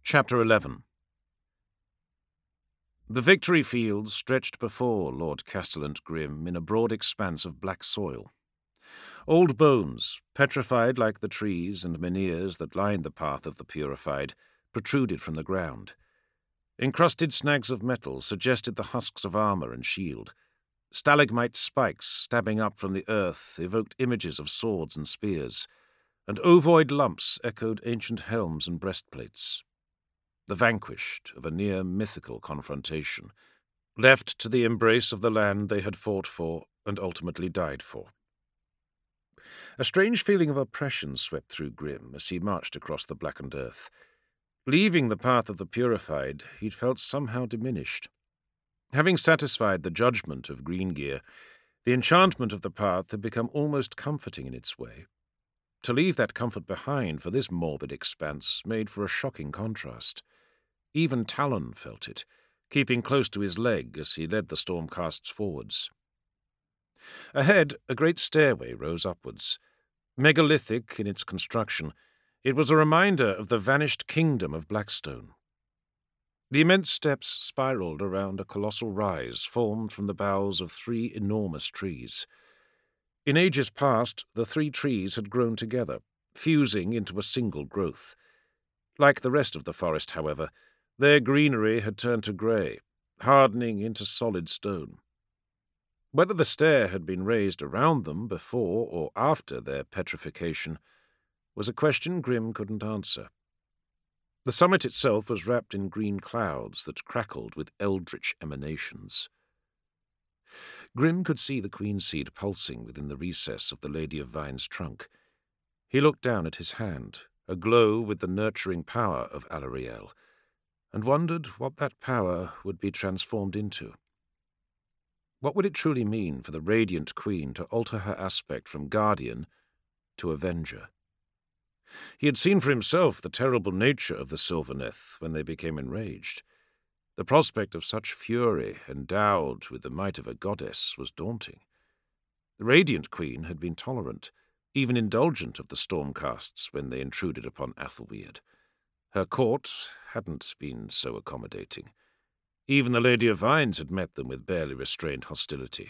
Chapter 11. The victory fields stretched before Lord Castellant Grim in a broad expanse of black soil. Old bones, petrified like the trees and menhirs that lined the path of the purified, protruded from the ground. Encrusted snags of metal suggested the husks of armor and shield. Stalagmite spikes stabbing up from the earth evoked images of swords and spears, and ovoid lumps echoed ancient helms and breastplates. The vanquished of a near-mythical confrontation, left to the embrace of the land they had fought for and ultimately died for. A strange feeling of oppression swept through Grim as he marched across the blackened earth. Leaving the path of the purified, he'd felt somehow diminished. Having satisfied the judgment of Greengear, the enchantment of the path had become almost comforting in its way. To leave that comfort behind for this morbid expanse made for a shocking contrast. Even Talon felt it, keeping close to his leg as he led the Stormcasts forwards. Ahead, a great stairway rose upwards. Megalithic in its construction, it was a reminder of the vanished kingdom of Blackstone. The immense steps spiraled around a colossal rise formed from the boughs of 3 enormous trees. In ages past, the 3 trees had grown together, fusing into a single growth. Like the rest of the forest, however, their greenery had turned to grey, hardening into solid stone. Whether the stair had been raised around them before or after their petrification was a question Grim couldn't answer. The summit itself was wrapped in green clouds that crackled with eldritch emanations. Grim could see the queen seed pulsing within the recess of the Lady of Vine's trunk. He looked down at his hand, aglow with the nurturing power of Alarielle, and wondered what that power would be transformed into. What would it truly mean for the radiant queen to alter her aspect from guardian to avenger? He had seen for himself the terrible nature of the Sylvaneth when they became enraged. The prospect of such fury, endowed with the might of a goddess, was daunting. The Radiant Queen had been tolerant, even indulgent of the Stormcasts when they intruded upon Athelweird. Her court hadn't been so accommodating. Even the Lady of Vines had met them with barely restrained hostility.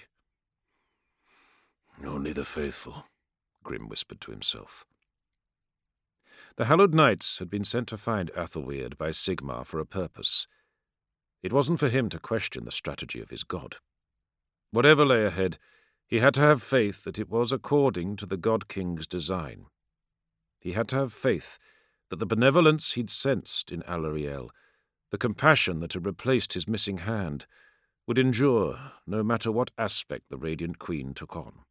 "Only the faithful," Grim whispered to himself. The Hallowed Knights had been sent to find Athelweird by Sigmar for a purpose. It wasn't for him to question the strategy of his god. Whatever lay ahead, he had to have faith that it was according to the God King's design. He had to have faith that the benevolence he'd sensed in Alarielle, the compassion that had replaced his missing hand, would endure no matter what aspect the Radiant Queen took on.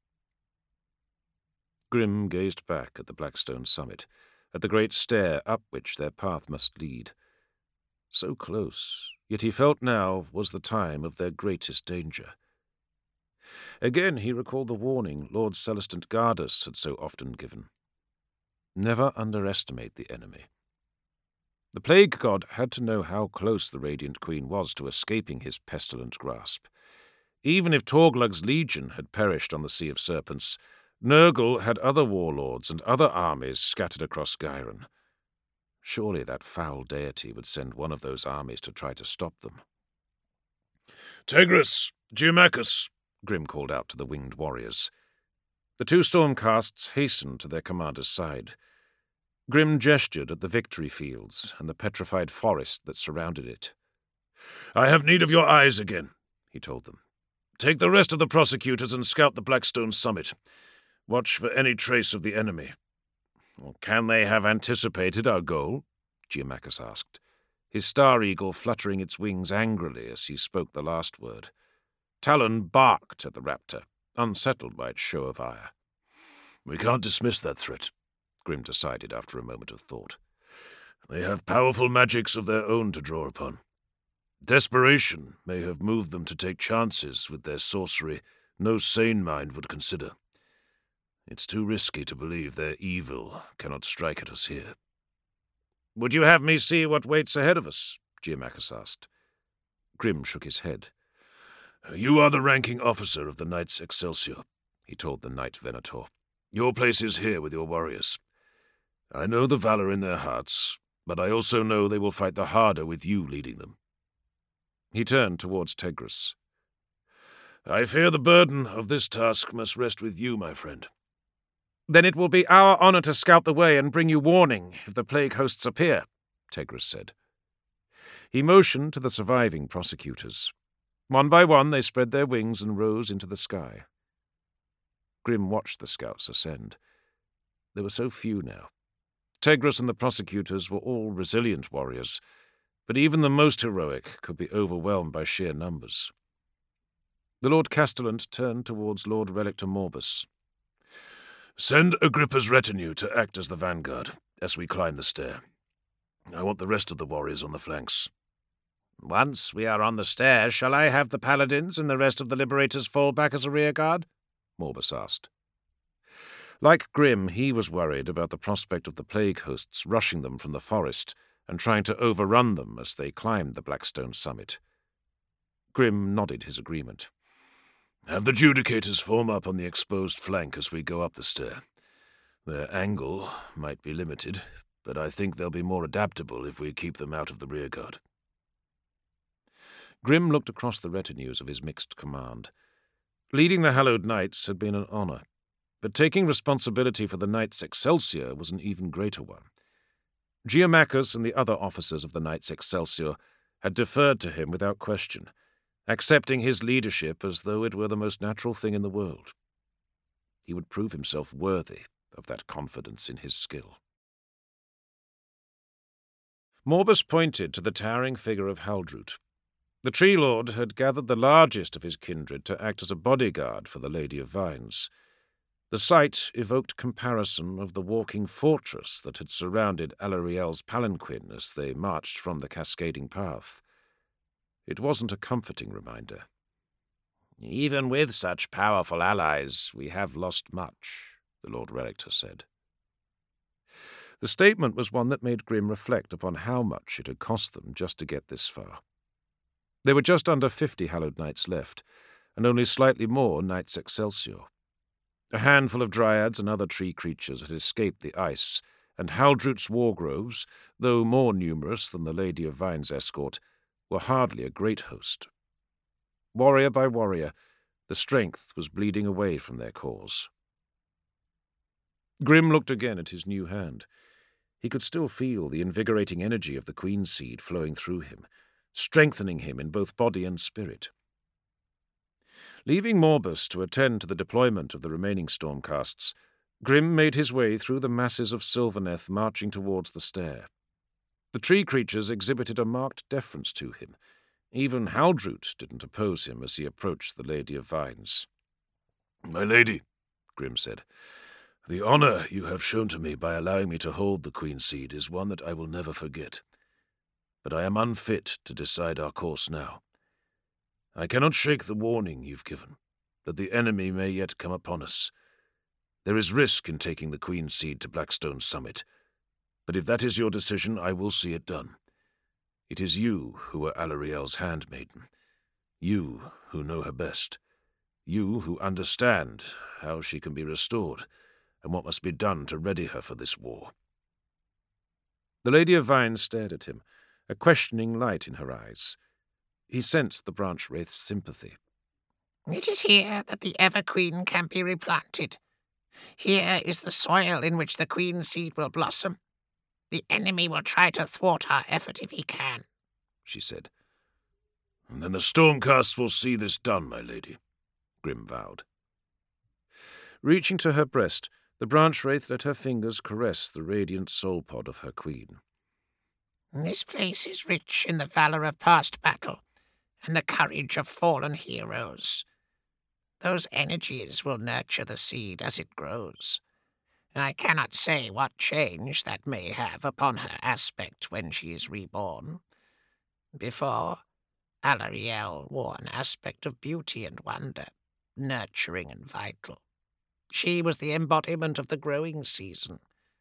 Grim gazed back at the Blackstone summit, at the great stair up which their path must lead. So close, yet he felt now was the time of their greatest danger. Again he recalled the warning Lord Celestant Gardus had so often given. Never underestimate the enemy. The Plague God had to know how close the Radiant Queen was to escaping his pestilent grasp. Even if Torglug's legion had perished on the Sea of Serpents, Nurgle had other warlords and other armies scattered across Gyron. Surely that foul deity would send one of those armies to try to stop them. "Tegris! Geomachus!" Grim called out to the winged warriors. The 2 Stormcasts hastened to their commander's side. Grim gestured at the victory fields and the petrified forest that surrounded it. "I have need of your eyes again," he told them. "Take the rest of the prosecutors and scout the Blackstone summit. Watch for any trace of the enemy." "Can they have anticipated our goal?" Geomachus asked, his star eagle fluttering its wings angrily as he spoke the last word. Talon barked at the raptor, unsettled by its show of ire. "We can't dismiss that threat," Grim decided after a moment of thought. "They have powerful magics of their own to draw upon. Desperation may have moved them to take chances with their sorcery no sane mind would consider. It's too risky to believe their evil cannot strike at us here." "Would you have me see what waits ahead of us?" Geomachus asked. Grim shook his head. "You are the ranking officer of the Knights Excelsior," he told the Knight Venator. "Your place is here with your warriors. I know the valor in their hearts, but I also know they will fight the harder with you leading them." He turned towards Tegris. "I fear the burden of this task must rest with you, my friend." "Then it will be our honor to scout the way and bring you warning if the plague hosts appear," Tegris said. He motioned to the surviving prosecutors. One by one they spread their wings and rose into the sky. Grim watched the scouts ascend. There were so few now. Tegris and the prosecutors were all resilient warriors, but even the most heroic could be overwhelmed by sheer numbers. The Lord Castellant turned towards Lord Relictor Morbus. "Send Agrippa's retinue to act as the vanguard as we climb the stair. I want the rest of the warriors on the flanks." "Once we are on the stairs, shall I have the paladins and the rest of the liberators fall back as a rearguard?" Morbus asked. Like Grim, he was worried about the prospect of the plague hosts rushing them from the forest and trying to overrun them as they climbed the Blackstone summit. Grim nodded his agreement. "Have the Judicators form up on the exposed flank as we go up the stair. Their angle might be limited, but I think they'll be more adaptable if we keep them out of the rearguard." Grim looked across the retinues of his mixed command. Leading the Hallowed Knights had been an honor, but taking responsibility for the Knights Excelsior was an even greater one. Geomachus and the other officers of the Knights Excelsior had deferred to him without question, accepting his leadership as though it were the most natural thing in the world. He would prove himself worthy of that confidence in his skill. Morbus pointed to the towering figure of Haldrut. The Tree Lord had gathered the largest of his kindred to act as a bodyguard for the Lady of Vines. The sight evoked comparison of the walking fortress that had surrounded Alarielle's palanquin as they marched from the cascading path. It wasn't a comforting reminder. "Even with such powerful allies, we have lost much," the Lord Relictor said. The statement was one that made Grim reflect upon how much it had cost them just to get this far. There were just under 50 Hallowed Knights left, and only slightly more Knights Excelsior. A handful of dryads and other tree creatures had escaped the ice, and Haldrut's wargroves, though more numerous than the Lady of Vines' escort, were hardly a great host. Warrior by warrior, the strength was bleeding away from their cause. Grim looked again at his new hand. He could still feel the invigorating energy of the Queen Seed flowing through him, strengthening him in both body and spirit. Leaving Morbus to attend to the deployment of the remaining Stormcasts, Grim made his way through the masses of Sylvaneth marching towards the stair. The tree creatures exhibited a marked deference to him. Even Haldrut didn't oppose him as he approached the Lady of Vines. "My lady," Grim said, "the honor you have shown to me by allowing me to hold the Queen Seed is one that I will never forget. But I am unfit to decide our course now. I cannot shake the warning you've given, that the enemy may yet come upon us. There is risk in taking the Queen Seed to Blackstone's summit, but if that is your decision, I will see it done. It is you who are Alarielle's handmaiden, you who know her best, you who understand how she can be restored, and what must be done to ready her for this war." The Lady of Vines stared at him, a questioning light in her eyes. He sensed the branch wraith's sympathy. "It is here that the Everqueen can be replanted. Here is the soil in which the Queen Seed will blossom. The enemy will try to thwart our effort if he can," she said. "And then the Stormcasts will see this done, my lady," Grim vowed. Reaching to her breast, the branch wraith let her fingers caress the radiant soul pod of her queen. "This place is rich in the valor of past battle and the courage of fallen heroes. Those energies will nurture the seed as it grows. I cannot say what change that may have upon her aspect when she is reborn. Before, Alarielle wore an aspect of beauty and wonder, nurturing and vital. She was the embodiment of the growing season.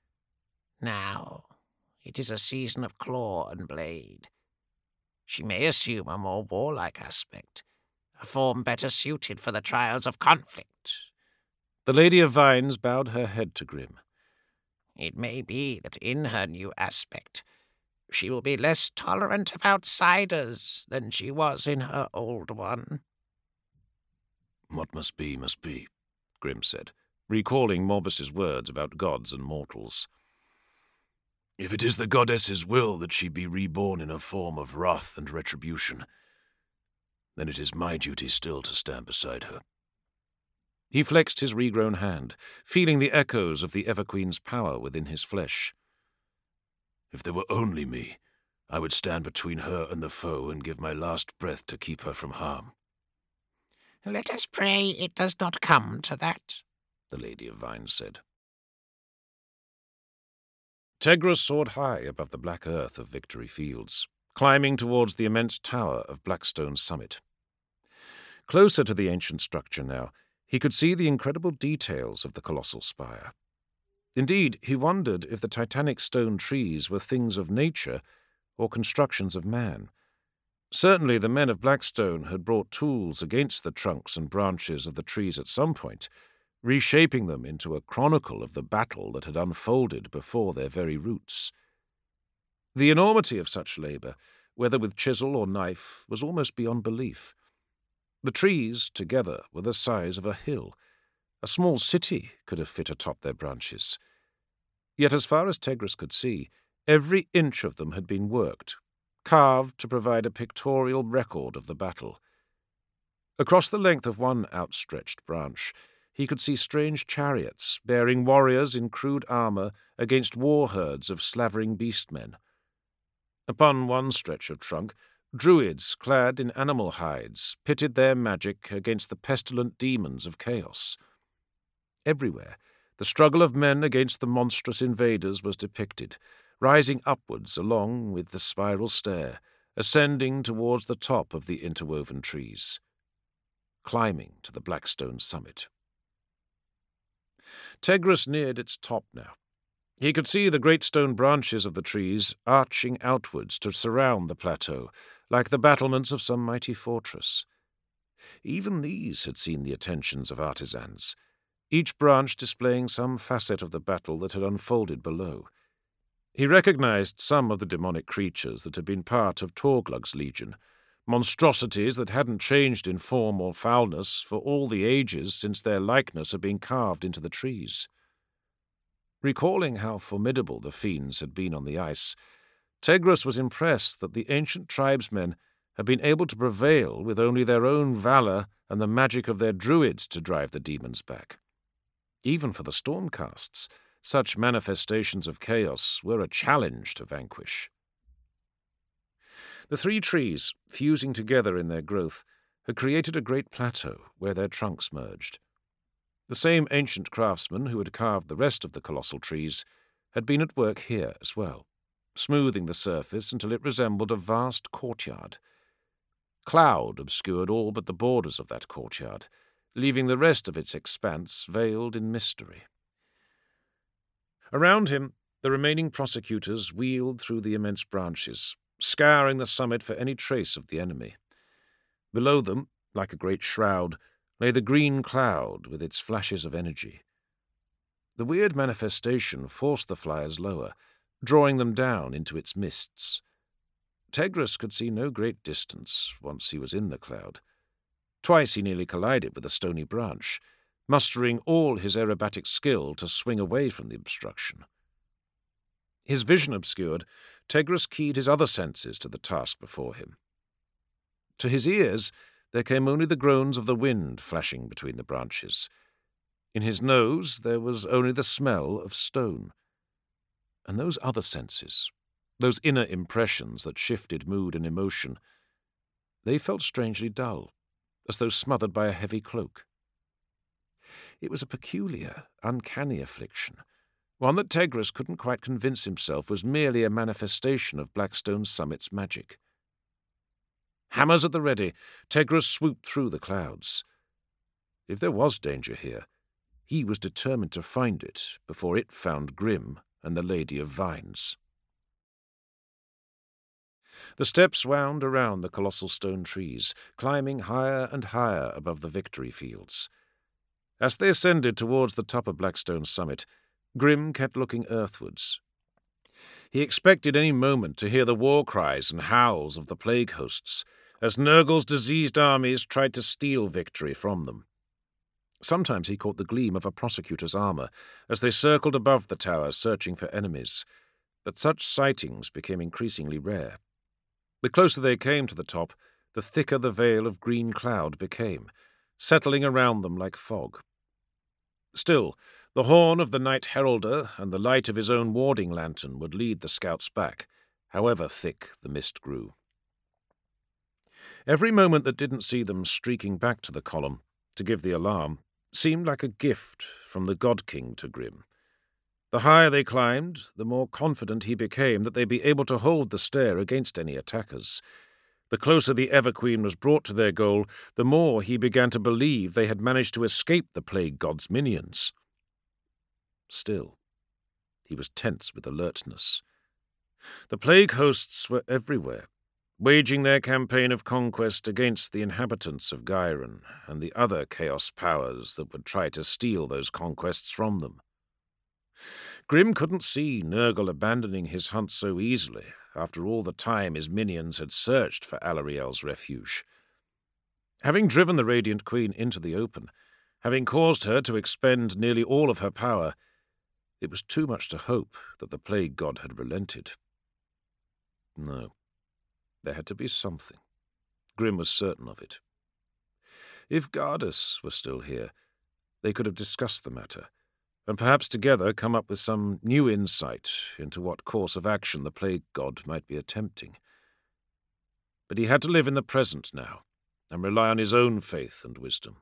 Now, it is a season of claw and blade. She may assume a more warlike aspect, a form better suited for the trials of conflict." The Lady of Vines bowed her head to Grim. "It may be that in her new aspect She will be less tolerant of outsiders than she was in her old one. What must be, Grim said, recalling Morbus's words about gods and mortals. If it is the goddess's will that she be reborn in a form of wrath and retribution, then it is my duty still to stand beside her. He flexed his regrown hand, feeling the echoes of the Everqueen's power within his flesh. If there were only me, I would stand between her and the foe and give my last breath to keep her from harm. Let us pray it does not come to that, the Lady of Vines said. Tegris soared high above the black earth of Victory Fields, climbing towards the immense tower of Blackstone's summit. Closer to the ancient structure now, he could see the incredible details of the colossal spire. Indeed, he wondered if the titanic stone trees were things of nature or constructions of man. Certainly the men of Blackstone had brought tools against the trunks and branches of the trees at some point, reshaping them into a chronicle of the battle that had unfolded before their very roots. The enormity of such labour, whether with chisel or knife, was almost beyond belief. The trees, together, were the size of a hill. A small city could have fit atop their branches. Yet as far as Tegris could see, every inch of them had been worked, carved to provide a pictorial record of the battle. Across the length of one outstretched branch, he could see strange chariots bearing warriors in crude armour against war herds of slavering beastmen. Upon one stretch of trunk, druids clad in animal hides pitted their magic against the pestilent demons of chaos. Everywhere, the struggle of men against the monstrous invaders was depicted, rising upwards along with the spiral stair, ascending towards the top of the interwoven trees, climbing to the Blackstone summit. Tegris neared its top now. He could see the great stone branches of the trees arching outwards to surround the plateau, like the battlements of some mighty fortress. Even these had seen the attentions of artisans, each branch displaying some facet of the battle that had unfolded below. He recognized some of the demonic creatures that had been part of Torglug's legion, monstrosities that hadn't changed in form or foulness for all the ages since their likeness had been carved into the trees. Recalling how formidable the fiends had been on the ice, Tegris was impressed that the ancient tribesmen had been able to prevail with only their own valour and the magic of their druids to drive the demons back. Even for the Stormcasts, such manifestations of chaos were a challenge to vanquish. The three trees, fusing together in their growth, had created a great plateau where their trunks merged. The same ancient craftsman who had carved the rest of the colossal trees had been at work here as well, smoothing the surface until it resembled a vast courtyard. Cloud obscured all but the borders of that courtyard, leaving the rest of its expanse veiled in mystery. Around him, the remaining prosecutors wheeled through the immense branches, scouring the summit for any trace of the enemy. Below them, like a great shroud, lay the green cloud with its flashes of energy. The weird manifestation forced the flyers lower, drawing them down into its mists. Tegris could see no great distance once he was in the cloud. Twice he nearly collided with a stony branch, mustering all his aerobatic skill to swing away from the obstruction. His vision obscured, Tegris keyed his other senses to the task before him. To his ears, there came only the groans of the wind flashing between the branches. In his nose, there was only the smell of stone. And those other senses, those inner impressions that shifted mood and emotion, they felt strangely dull, as though smothered by a heavy cloak. It was a peculiar, uncanny affliction, one that Tegris couldn't quite convince himself was merely a manifestation of Blackstone's summit's magic. Hammers at the ready, Tegris swooped through the clouds. If there was danger here, he was determined to find it before it found Grim and the Lady of Vines. The steps wound around the colossal stone trees, climbing higher and higher above the Victory Fields. As they ascended towards the top of Blackstone's summit, Grim kept looking earthwards. He expected any moment to hear the war cries and howls of the plague hosts, as Nurgle's diseased armies tried to steal victory from them. Sometimes he caught the gleam of a prosecutor's armour as they circled above the tower searching for enemies, but such sightings became increasingly rare. The closer they came to the top, the thicker the veil of green cloud became, settling around them like fog. Still, the horn of the Knight Heralder and the light of his own warding lantern would lead the scouts back, however thick the mist grew. Every moment that didn't see them streaking back to the column to give the alarm seemed like a gift from the God King to Grim. The higher they climbed, the more confident he became that they'd be able to hold the stair against any attackers. The closer the Everqueen was brought to their goal, the more he began to believe they had managed to escape the plague god's minions. Still, he was tense with alertness. The plague hosts were everywhere, waging their campaign of conquest against the inhabitants of Ghyron and the other chaos powers that would try to steal those conquests from them. Grim couldn't see Nurgle abandoning his hunt so easily after all the time his minions had searched for Alarielle's refuge. Having driven the Radiant Queen into the open, having caused her to expend nearly all of her power, it was too much to hope that the plague god had relented. No, there had to be something. Grim was certain of it. If Gardas were still here, they could have discussed the matter, and perhaps together come up with some new insight into what course of action the plague god might be attempting. But he had to live in the present now, and rely on his own faith and wisdom.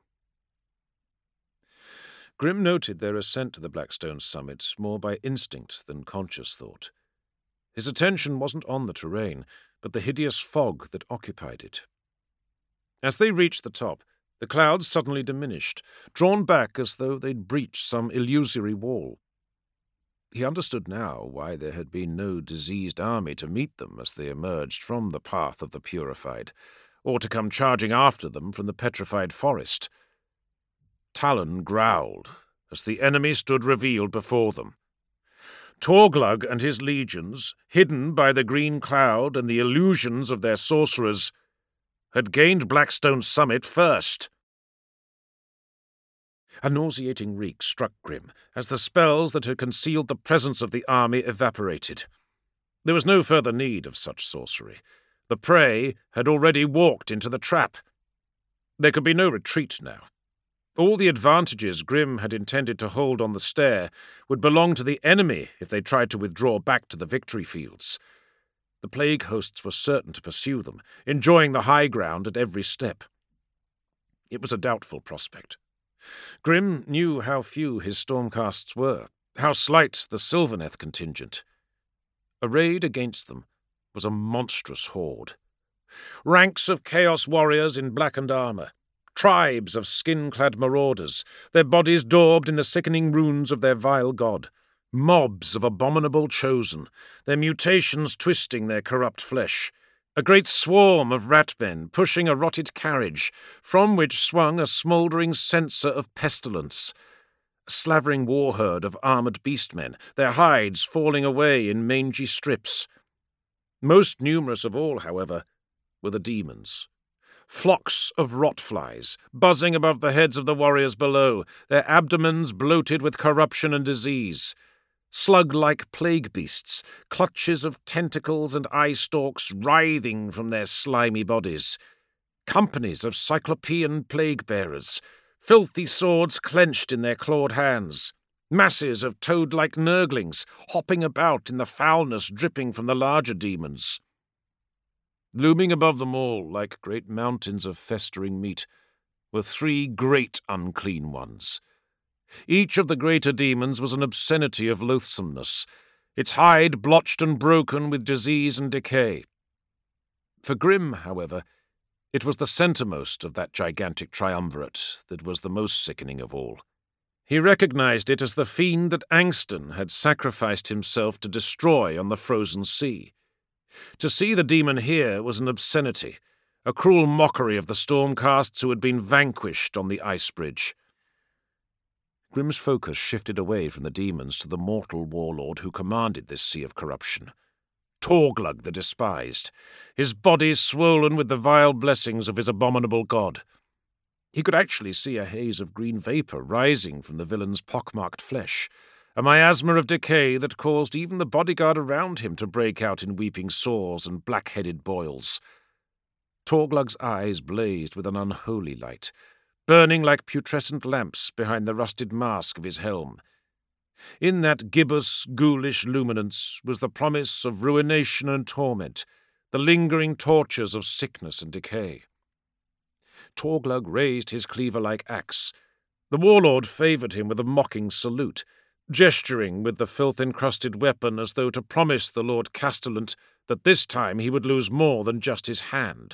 Grim noted their ascent to the Blackstone summit more by instinct than conscious thought. His attention wasn't on the terrain, but the hideous fog that occupied it. As they reached the top, the clouds suddenly diminished, drawn back as though they'd breached some illusory wall. He understood now why there had been no diseased army to meet them as they emerged from the path of the purified, or to come charging after them from the petrified forest. Talon growled as the enemy stood revealed before them. Torglug and his legions, hidden by the green cloud and the illusions of their sorcerers, had gained Blackstone summit first. A nauseating reek struck Grim as the spells that had concealed the presence of the army evaporated. There was no further need of such sorcery. The prey had already walked into the trap. There could be no retreat now. All the advantages Grim had intended to hold on the stair would belong to the enemy if they tried to withdraw back to the victory fields. The plague hosts were certain to pursue them, enjoying the high ground at every step. It was a doubtful prospect. Grim knew how few his stormcasts were, how slight the Sylvaneth contingent. Arrayed against them was a monstrous horde. Ranks of chaos warriors in blackened armour, tribes of skin-clad marauders, their bodies daubed in the sickening runes of their vile god. Mobs of abominable chosen, their mutations twisting their corrupt flesh. A great swarm of ratmen pushing a rotted carriage, from which swung a smouldering censer of pestilence. A slavering war herd of armoured beastmen, their hides falling away in mangy strips. Most numerous of all, however, were the demons. Flocks of rotflies, buzzing above the heads of the warriors below, their abdomens bloated with corruption and disease. Slug-like plague beasts, clutches of tentacles and eye stalks writhing from their slimy bodies. Companies of cyclopean plague-bearers, filthy swords clenched in their clawed hands. Masses of toad-like nurglings hopping about in the foulness dripping from the larger demons. Looming above them all, like great mountains of festering meat, were 3 great unclean ones. Each of the greater demons was an obscenity of loathsomeness, its hide blotched and broken with disease and decay. For Grim, however, it was the centremost of that gigantic triumvirate that was the most sickening of all. He recognized it as the fiend that Angston had sacrificed himself to destroy on the frozen sea. To see the demon here was an obscenity, a cruel mockery of the Stormcasts who had been vanquished on the ice bridge. Grim's focus shifted away from the demons to the mortal warlord who commanded this sea of corruption. Torglug the Despised, his body swollen with the vile blessings of his abominable god. He could actually see a haze of green vapour rising from the villain's pockmarked flesh, a miasma of decay that caused even the bodyguard around him to break out in weeping sores and black-headed boils. Torglug's eyes blazed with an unholy light, burning like putrescent lamps behind the rusted mask of his helm. In that gibbous, ghoulish luminance was the promise of ruination and torment, the lingering tortures of sickness and decay. Torglug raised his cleaver-like axe. The warlord favoured him with a mocking salute, gesturing with the filth-encrusted weapon as though to promise the Lord Castellant that this time he would lose more than just his hand.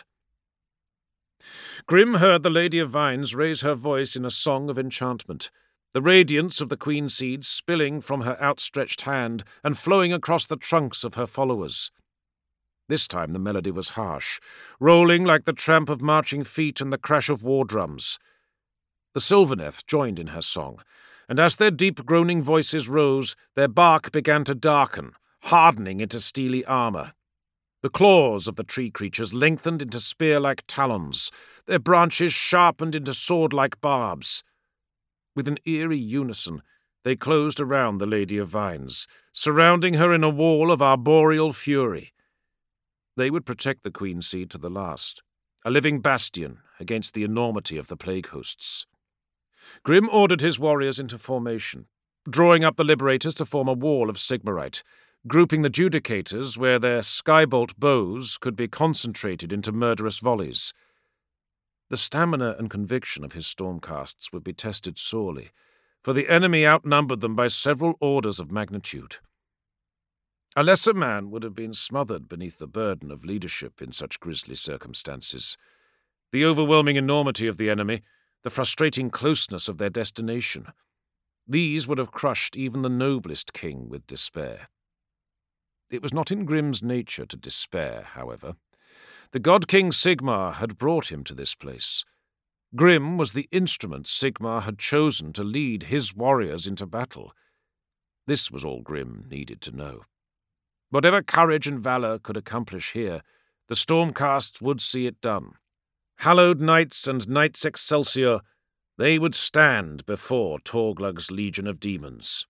Grim heard the Lady of Vines raise her voice in a song of enchantment, the radiance of the queen seeds spilling from her outstretched hand and flowing across the trunks of her followers. This time the melody was harsh, rolling like the tramp of marching feet and the crash of war drums. The Sylvaneth joined in her song, and as their deep groaning voices rose, their bark began to darken, hardening into steely armour. The claws of the tree creatures lengthened into spear-like talons, their branches sharpened into sword-like barbs. With an eerie unison, they closed around the Lady of Vines, surrounding her in a wall of arboreal fury. They would protect the Queen Seed to the last, a living bastion against the enormity of the plague hosts. Grim ordered his warriors into formation, drawing up the Liberators to form a wall of Sigmarite, grouping the Judicators where their skybolt bows could be concentrated into murderous volleys. The stamina and conviction of his stormcasts would be tested sorely, for the enemy outnumbered them by several orders of magnitude. A lesser man would have been smothered beneath the burden of leadership in such grisly circumstances. The overwhelming enormity of the enemy, the frustrating closeness of their destination, these would have crushed even the noblest king with despair. It was not in Grim's nature to despair, however. The god-king Sigmar had brought him to this place. Grim was the instrument Sigmar had chosen to lead his warriors into battle. This was all Grim needed to know. Whatever courage and valour could accomplish here, the Stormcasts would see it done. Hallowed knights and knights excelsior, they would stand before Torglug's legion of demons.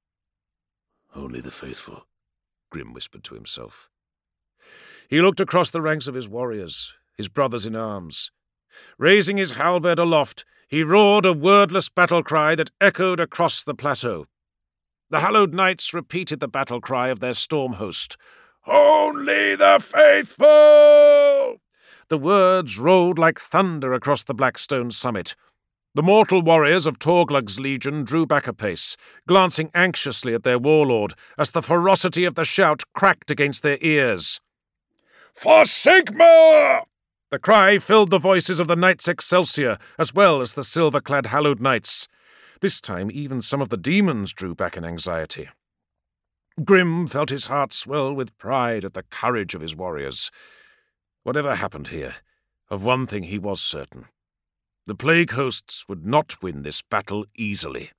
Only the faithful, Grim whispered to himself. He looked across the ranks of his warriors, his brothers in arms. Raising his halberd aloft, he roared a wordless battle cry that echoed across the plateau. The hallowed knights repeated the battle cry of their storm host. "Only the faithful!" The words rolled like thunder across the Blackstone summit. The mortal warriors of Torglug's legion drew back a pace, glancing anxiously at their warlord as the ferocity of the shout cracked against their ears. "For Sigmar!" The cry filled the voices of the Knights Excelsior, as well as the silver-clad hallowed knights. This time even some of the demons drew back in anxiety. Grim felt his heart swell with pride at the courage of his warriors. Whatever happened here, of one thing he was certain. The plague hosts would not win this battle easily.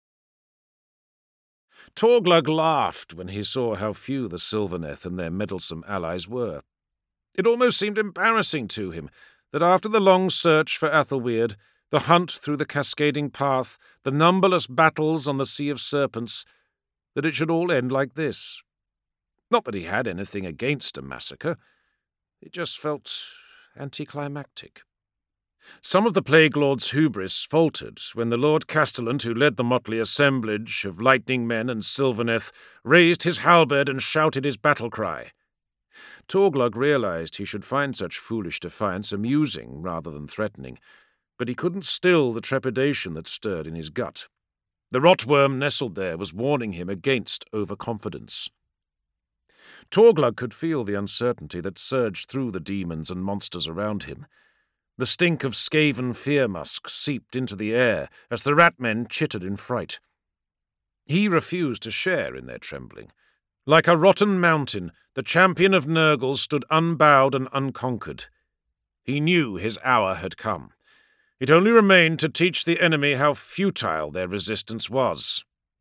Torglug laughed when he saw how few the Sylvaneth and their meddlesome allies were. It almost seemed embarrassing to him that after the long search for Athelweird, the hunt through the cascading path, the numberless battles on the Sea of Serpents, that it should all end like this. Not that he had anything against a massacre. It just felt anticlimactic. Some of the Plague Lord's hubris faltered when the Lord Castellant, who led the motley assemblage of lightning men and Sylvaneth, raised his halberd and shouted his battle cry. Torglug realized he should find such foolish defiance amusing rather than threatening, but he couldn't still the trepidation that stirred in his gut. The rotworm nestled there was warning him against overconfidence. Torglug could feel the uncertainty that surged through the demons and monsters around him. The stink of Skaven fear-musk seeped into the air as the rat-men chittered in fright. He refused to share in their trembling. Like a rotten mountain, the champion of Nurgle stood unbowed and unconquered. He knew his hour had come. It only remained to teach the enemy how futile their resistance was.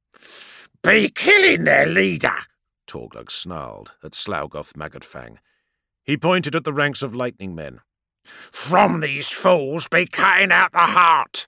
"Be killing their leader!" Torglug snarled at Slaugoth Maggotfang. He pointed at the ranks of lightning men. "From these fools be cutting out the heart!"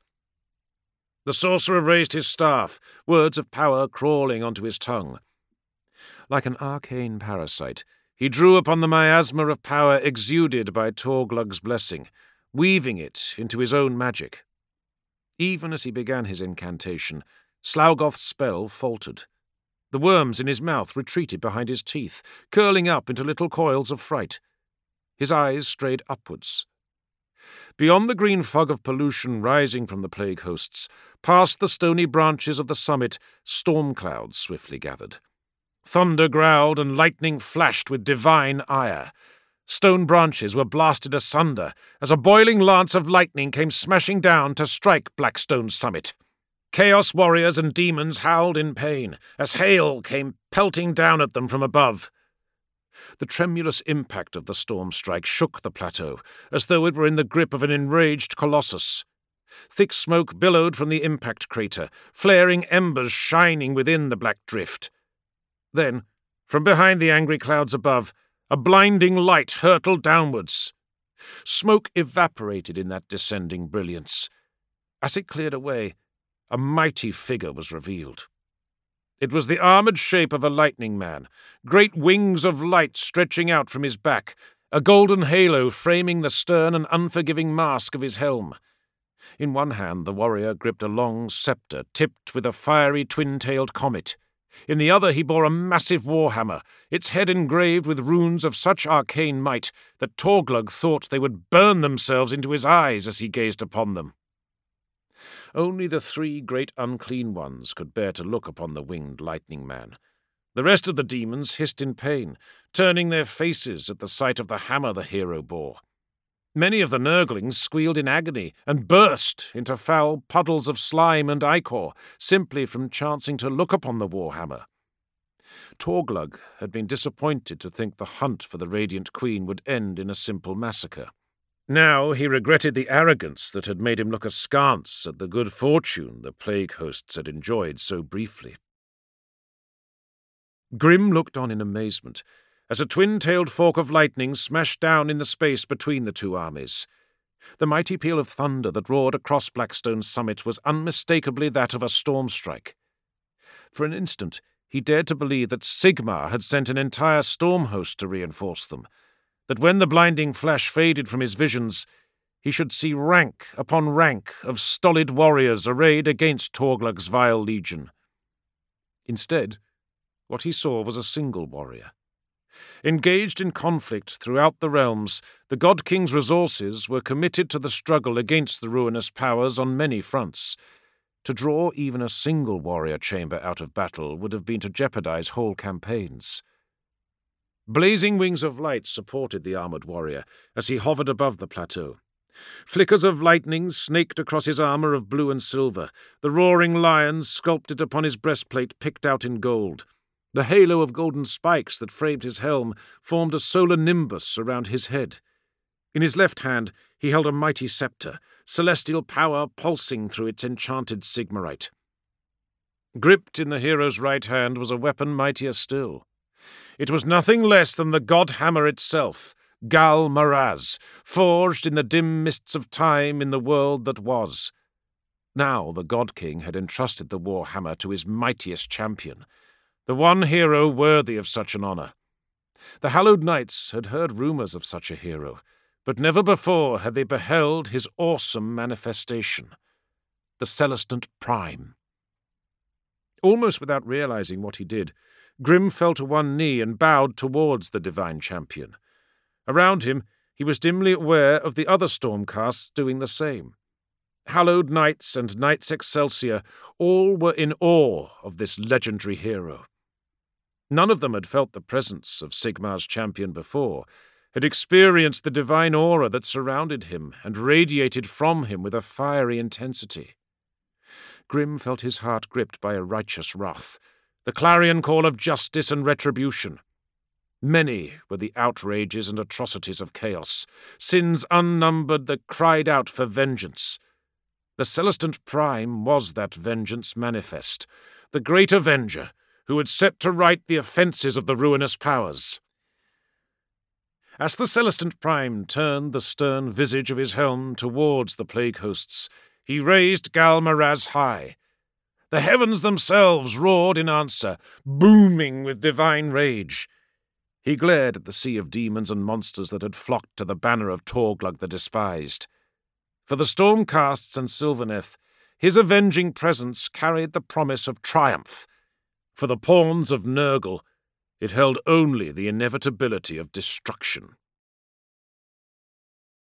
The sorcerer raised his staff, words of power crawling onto his tongue. Like an arcane parasite, he drew upon the miasma of power exuded by Torglug's blessing, weaving it into his own magic. Even as he began his incantation, Slaugoth's spell faltered. The worms in his mouth retreated behind his teeth, curling up into little coils of fright. His eyes strayed upwards. Beyond the green fog of pollution rising from the plague hosts, past the stony branches of the summit, storm clouds swiftly gathered. Thunder growled and lightning flashed with divine ire. Stone branches were blasted asunder as a boiling lance of lightning came smashing down to strike Blackstone's summit. Chaos warriors and demons howled in pain as hail came pelting down at them from above. The tremulous impact of the storm strike shook the plateau, as though it were in the grip of an enraged colossus. Thick smoke billowed from the impact crater, flaring embers shining within the black drift. Then, from behind the angry clouds above, a blinding light hurtled downwards. Smoke evaporated in that descending brilliance. As it cleared away, a mighty figure was revealed. It was the armoured shape of a lightning man, great wings of light stretching out from his back, a golden halo framing the stern and unforgiving mask of his helm. In one hand the warrior gripped a long sceptre tipped with a fiery twin-tailed comet. In the other he bore a massive warhammer, its head engraved with runes of such arcane might that Torglug thought they would burn themselves into his eyes as he gazed upon them. Only the 3 great unclean ones could bear to look upon the winged lightning man. The rest of the demons hissed in pain, turning their faces at the sight of the hammer the hero bore. Many of the nurglings squealed in agony and burst into foul puddles of slime and ichor, simply from chancing to look upon the warhammer. Torglug had been disappointed to think the hunt for the Radiant Queen would end in a simple massacre. Now he regretted the arrogance that had made him look askance at the good fortune the plague hosts had enjoyed so briefly. Grim looked on in amazement as a twin-tailed fork of lightning smashed down in the space between the 2 armies. The mighty peal of thunder that roared across Blackstone's summit was unmistakably that of a storm strike. For an instant he dared to believe that Sigmar had sent an entire storm host to reinforce them, that when the blinding flash faded from his visions, he should see rank upon rank of stolid warriors arrayed against Torglug's vile legion. Instead, what he saw was a single warrior. Engaged in conflict throughout the realms, the God King's resources were committed to the struggle against the ruinous powers on many fronts. To draw even a single warrior chamber out of battle would have been to jeopardize whole campaigns. Blazing wings of light supported the armoured warrior as he hovered above the plateau. Flickers of lightning snaked across his armour of blue and silver, the roaring lion sculpted upon his breastplate picked out in gold. The halo of golden spikes that framed his helm formed a solar nimbus around his head. In his left hand he held a mighty sceptre, celestial power pulsing through its enchanted sigmarite. Gripped in the hero's right hand was a weapon mightier still. It was nothing less than the god hammer itself, Gal Maraz, forged in the dim mists of time in the world that was. Now the God King had entrusted the war hammer to his mightiest champion, the one hero worthy of such an honour. The hallowed knights had heard rumours of such a hero, but never before had they beheld his awesome manifestation, the Celestant Prime. Almost without realizing what he did, Grim fell to one knee and bowed towards the divine champion. Around him, he was dimly aware of the other stormcasts doing the same. Hallowed knights and knights excelsior, all were in awe of this legendary hero. None of them had felt the presence of Sigmar's champion before, had experienced the divine aura that surrounded him and radiated from him with a fiery intensity. Grim felt his heart gripped by a righteous wrath, the clarion call of justice and retribution. Many were the outrages and atrocities of chaos, sins unnumbered that cried out for vengeance. The Celestant Prime was that vengeance manifest, the great avenger who had set to right the offences of the ruinous powers. As the Celestant Prime turned the stern visage of his helm towards the plague hosts, he raised Galmaraz high. The heavens themselves roared in answer, booming with divine rage. He glared at the sea of demons and monsters that had flocked to the banner of Torglug the Despised. For the Stormcasts and Sylvaneth, his avenging presence carried the promise of triumph. For the pawns of Nurgle, it held only the inevitability of destruction.